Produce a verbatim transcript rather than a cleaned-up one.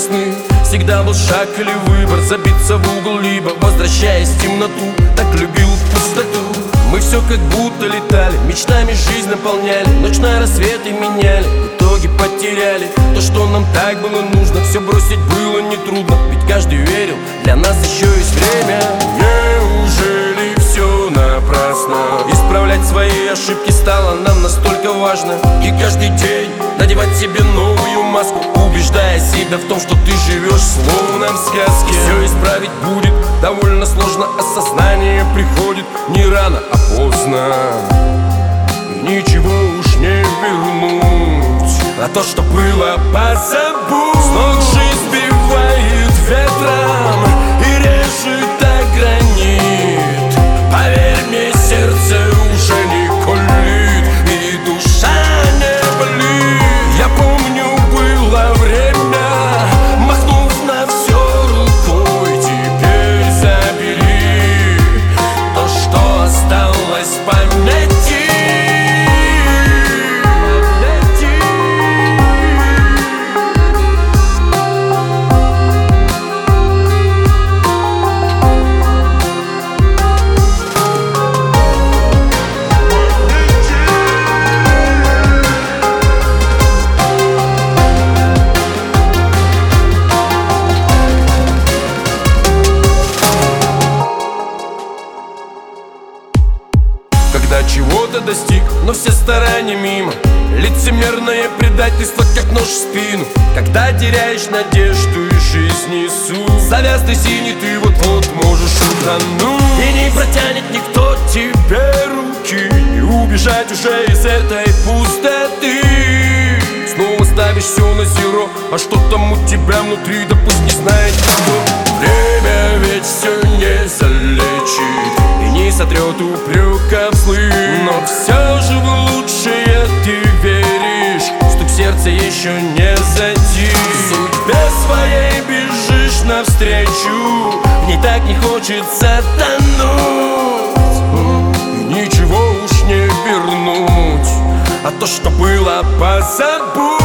сосны. Всегда был шаг или выбор, забиться в угол, либо возвращаясь в темноту. Так любил пустоту. Мы все как будто летали, мечтами жизнь наполняли, ночь на рассветы меняли, в итоге потеряли то, что нам так было нужно. Все бросить было нетрудно, ведь каждый верил, для нас еще есть время. Неужели все напрасно? Исправлять свои ошибки стало нам настолько важно. И каждый день надевать себе новую маску, убеждая себя в том, что ты живешь словно в сказке. Все исправить будет довольно сложно, осознание приходит не рано, а поздно. И ничего уж не вернуть, а то, что было, позабудь. С ног жизнь сбивает ветром и режет о гранит. Поверь мне, сердце уже не колит и душа не болит. Я помню, было время, махнув на все рукой, теперь забери то, что осталось в памяти. Когда чего-то достиг, но все старания мимо, лицемерное предательство, как нож в спину. Когда теряешь надежду и жизнь несу, завязанный синий ты вот-вот можешь утонуть. И не протянет никто тебе руки, и убежать уже из этой пустоты. Снова ставишь все на зеро, а что там у тебя внутри, да пусть не знает никто. Время ведь все не залечит и не сотрет упреков злых, но все же в лучшее ты веришь, стук сердца еще не затих. Судьбе своей бежишь навстречу, в ней так не хочется тонуть. И ничего уж не вернуть, а то, что было, позабудь.